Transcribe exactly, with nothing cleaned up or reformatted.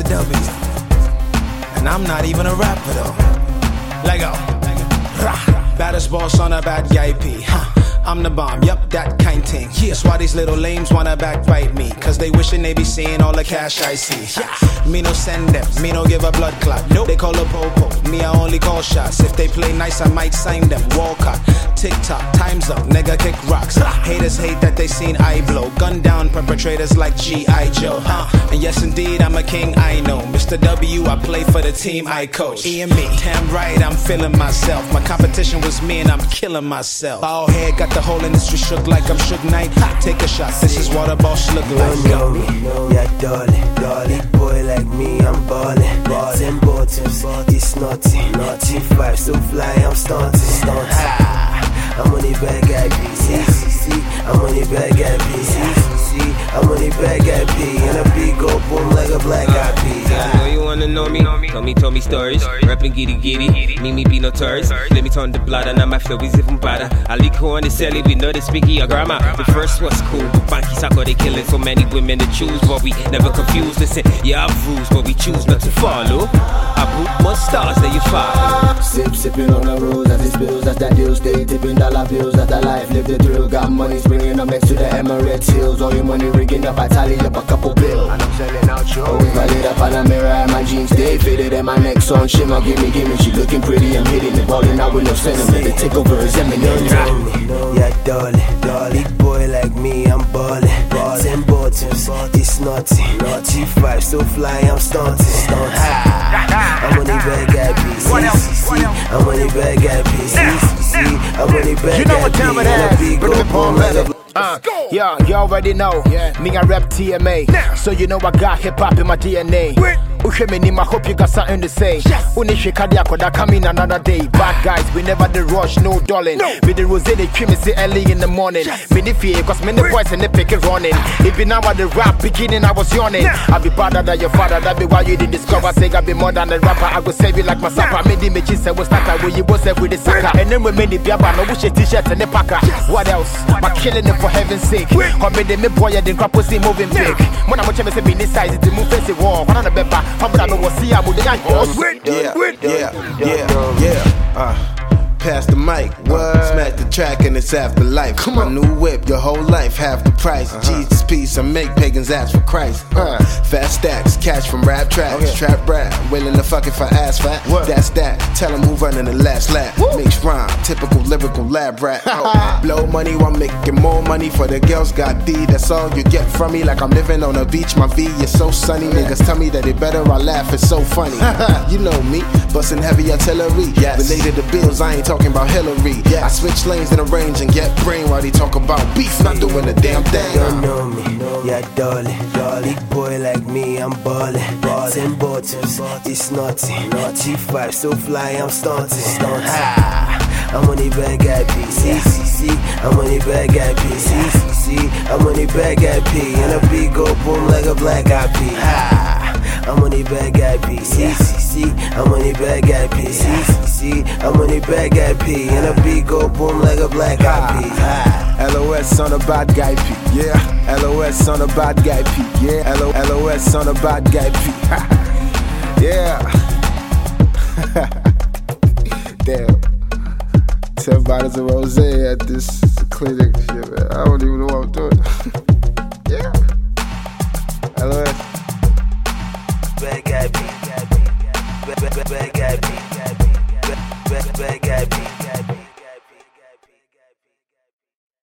W. And I'm not even a rapper though. Lego. Rah. Baddest boss on a bad guy P. Huh. I'm the bomb, yup, that kind thing. That's why these little lames wanna backbite me, cause they wishing they be seeing all the cash I see. Me no send them, me no give a blood clot. Nope. They call a popo, me I only call shots. If they play nice, I might sign them. Walcott, TikTok, time's up, nigga kick rocks. Haters hate that they seen I blow. Gun down perpetrators like G I Joe. Huh. And yes indeed, I'm a king, I know. Mister W, I play for the team I coach. E and me, damn right, I'm feeling myself. My competition was me and I'm killing myself. Bald head got the whole industry shook like I'm Suge Knight. Take a shot, this is what a boss look like. You know me, yeah, darling, darling. Boy like me, I'm ballin'. Ten bottoms, it's naughty. Naughty five, so fly, I'm stunting. Stunt. I'm on the bad guy P. See, see, I'm on the bad guy P. See, see, I'm on the bad guy P. And a beat go boom like a black guy P. I know you wanna know me. Tell me, tell me stories. Rapping giddy giddy. Me, me be no tourist. Let me turn the blood and now my flow is even better. I like who on the celly, we know they speak your grammar. The first was cool, but Banky Sako they killing so many women to choose, but we never confuse. Listen, yeah, I've rules, but we choose not to follow. I put more stars than you follow. Sip, sipping on the roads, that's the spills, that's that deal. Stay tipping dollar bills, that's the life, live the thrill. Got money springing up next to the Emirates Hills. All your money rigging up, I tally up a couple bills. And I'm selling out shows. Always valid up on a mirror and my jeans stay fitted. And my neck on shimmer, gimme, gimme. She looking pretty, I'm hitting it, balling out with no sentiment. The takeover is imminent. Yeah, darling, darling. Big boy like me, I'm ballin'. Ten bottoms, it's naughty. Naughty five, so fly, I'm stunting. I'm on the bad guy P. See, see, I'm on the bad guy P. See, see, I'm on the bad guy P. You know what time it is. Big go boom like a Uh, yeah, you already know. Yeah. Me, I rap T M A. Now. So you know I got hip hop in my D N A. I hope you got something to say. Only Shikadiakoda coming another day. Bad guys, we never the rush, no darling. No. With the rose, they cream me early in the morning. Many fear, cause many boys and they pick it running. If you now at the rap beginning, I was yawning. I'll be better than your father, that be why you did discover. Say I be more than a rapper, I go save you like my supper. Made the magic say was start where you both say with the sucker. And then we made the biaba, no wish a t-shirt and the packer. What else? My killing it for heaven's sake. Or made the me boy, I didn't crap pussy moving big. When I'm watching me this size, it's a move face wall. One on the beba. I know what see I would yeah, yeah, yeah, yeah, uh. Pass the mic, what? Smack the track and it's afterlife. Come on, new whip, your whole life half the price. Uh-huh. Jesus peace, I make pagans ask for Christ. Uh, fast stacks, cash from rap tracks, okay. Trap rap, willing to fuck if I ask fat. What? That's that. Tell them who running the last lap. Woo. Mix rhyme, typical lyrical lab rap. Oh, blow money while making more money for the girls. Got D, that's all you get from me. Like I'm living on a beach, my V is so sunny. Yeah. Niggas tell me that it better, I laugh, it's so funny. You know me, busting heavy artillery. Yes. Related to bills, I ain't talking about Hillary. Yeah. I switch lanes in the range and get brain while they talk about beef. Not doing a damn thing. You know me, yeah, darling. Big boy like me, I'm ballin'. Ten bottoms, it's naughty. Naughty five, so fly, I'm stunting. I'm on the bad guy P. See, see, I'm on the bad guy P. See, see, I'm on the bad guy P. And a beat go boom like a black guy P. I'm on the bad guy P. See, see, I'm on the bad guy P. See, see, I'm on the bad guy P. And a beat go boom like a black guy P. L O S on a bad guy P. Yeah. L O S on a bad guy P. Yeah. L O S on a bad guy P. Yeah. Damn. Ten bottles of rosé at this clinic. Shit, man. I don't even know what I'm doing. Yeah.